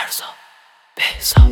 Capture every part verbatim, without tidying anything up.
مرزا بهزاد.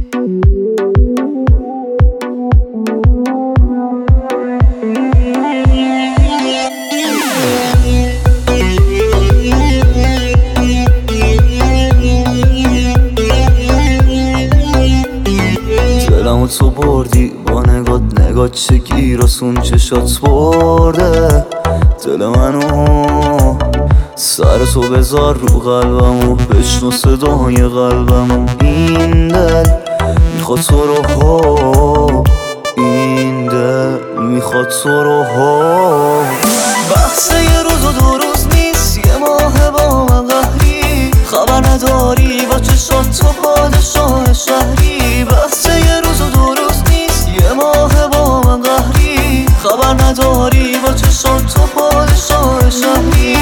دلمو تو بردی با نگات، نگات چه گیراسون چشات برده دل منو. سر تو بذار رو قلبمو، بشنو صدای قلبمو. این دل میخواد تو رو ها، این دل میخواد تو رو ها. بحث یه روز و دو روز نیست، یه ماه با من قهری. خبر نداری با چشات تو پادشاه شهری. بحث یه روز و دو روز نیست، یه ماه با من قهری. خبر نداری با چشات تو پادشاه شهری.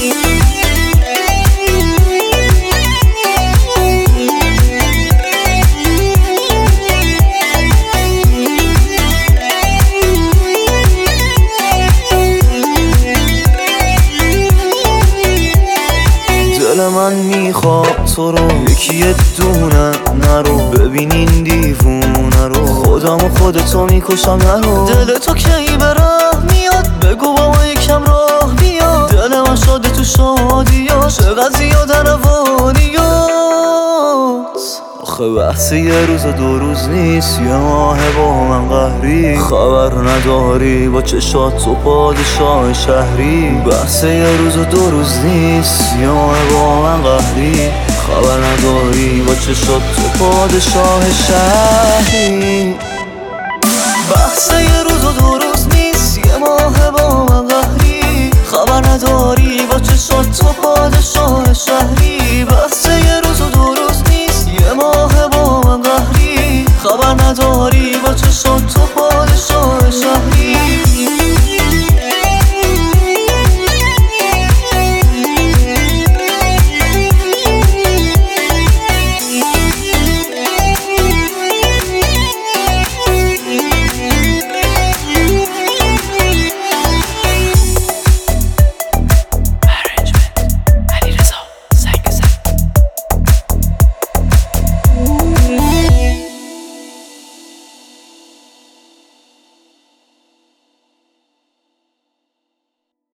دل من میخواد تو رو، یکی یه دونه نرو. ببین این دیوونه رو، خودم و خودتو میکشم نرو. دل تو کی به راه میاد، بگو با ما یکم راه بیاد. دل من شاده تو شادیات، چقدر زیاده روانیات. آخه بحث یه روز و دو روز نیست، یه ماه با من قهری. خبر نداری با چشات تو پادشاه شهری. بحث یه روز و دو روز نیست، یه ماه با من قهری. خبر نداری با چشات تو پادشاه شهری. بحث یه روز و دو روز نیست، یه ماه با من قهری. خبر نداری با چشات تو پادشاه شهری. بحث